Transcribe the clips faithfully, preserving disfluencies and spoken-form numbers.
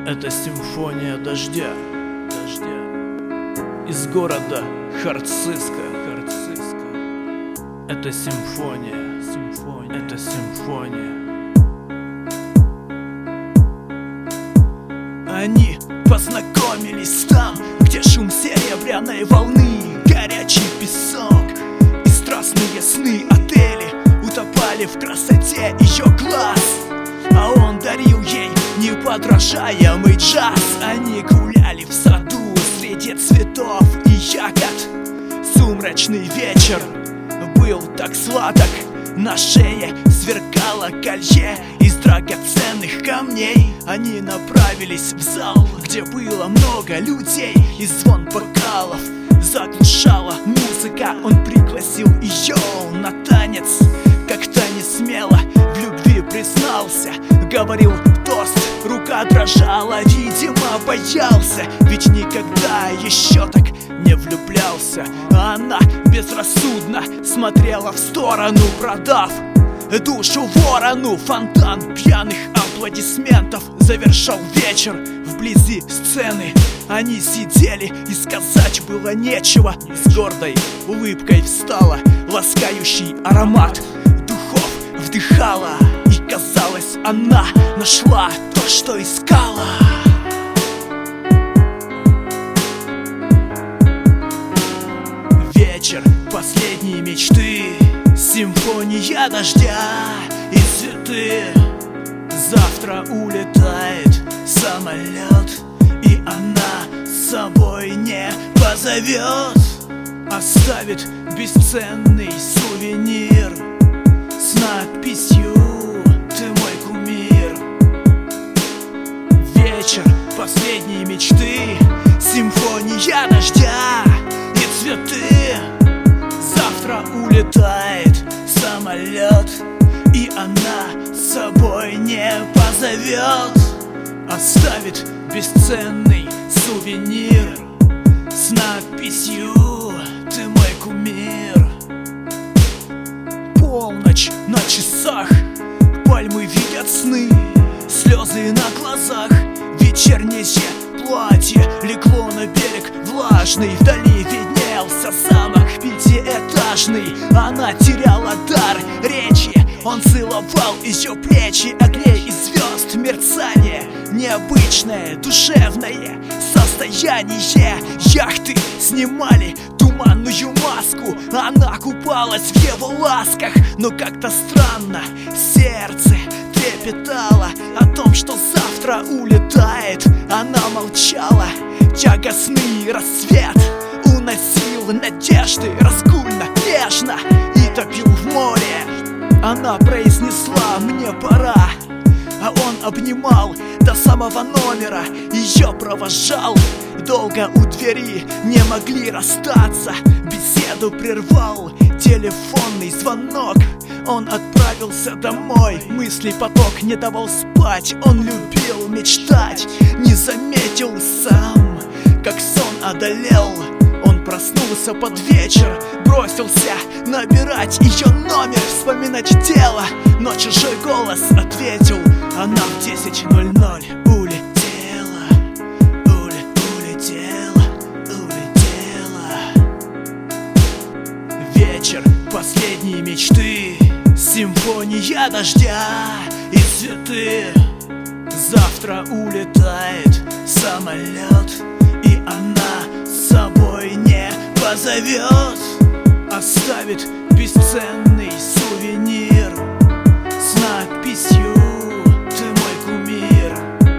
Это симфония дождя, дождя из города Харциска, Харциска. Это симфония, симфония, это симфония. Они познакомились там, где шум серебряной волны, горячий песок и страстные сны. Отели утопали в красоте ее глаз, а он дарил ей неподражаемый джаз. Они гуляли в саду среди цветов и ягод. Сумрачный вечер был так сладок. На шее сверкало колье из драгоценных камней. Они направились в зал, где было много людей, и звон бокалов заглушала музыка. Он пригласил ее на танец, как-то не смело в любви признался. Говорил тост, рука дрожала, видимо боялся, ведь никогда еще так не влюблялся. А она безрассудно смотрела в сторону, продав душу ворону. Фонтан пьяных аплодисментов завершал вечер. Вблизи сцены они сидели, и сказать было нечего. С гордой улыбкой встала, ласкающий аромат духов вдыхала, и казалось, она нашла то, что искала. Вечер последней мечты, симфония дождя и цветы. Завтра улетает самолет, и она с собой не позовет. Оставит бесценный сувенир с надписью «Ты мой кумир». Вечер последней мечты, симфония дождя и цветы. Завтра улетает самолет, и она с собой не позовет. Оставит бесценный сувенир с надписью «Ты мой кумир». Полночь на часах, пальмы видят сны, слезы на глазах. Вечернее платье легло на берег влажный. Вдали виднелся замок пятиэтажный. Она теряла дар речи, он целовал ее плечи. Огней и звезд мерцание, необычное душевное состояние. Яхты снимали туманную маску, она купалась в его ласках. Но как-то странно сердце трепетало о том, что завтра улетает. Она молчала, тягостный рассвет уносил надежды раскульно, нежно и топил в море. Она произнесла: «Мне пора», а он обнимал до самого номера, ее провожал. Долго у двери не могли расстаться, беседу прервал телефонный звонок. Он отправился домой, мыслей поток не давал спать. Он любил мечтать, не заметил сам, как сон одолел. Он проснулся под вечер, бросился набирать ее номер, вспоминать дело, но чужой голос ответил: она в десять ноль ноль улетела, уле, улетела, улетела. Вечер последней мечты, симфония дождя и цветы. Завтра улетает самолет, и она с собой не позовет. Оставит бесценный сувенир с надписью «Ты мой кумир».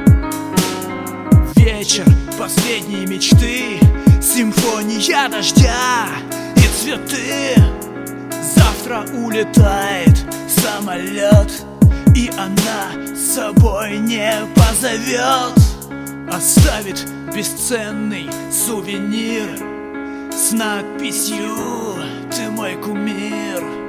Вечер последней мечты, симфония дождя и цветы. Завтра улетает самолет, и она с собой не позовет. Оставит бесценный сувенир с надписью «Ты мой кумир».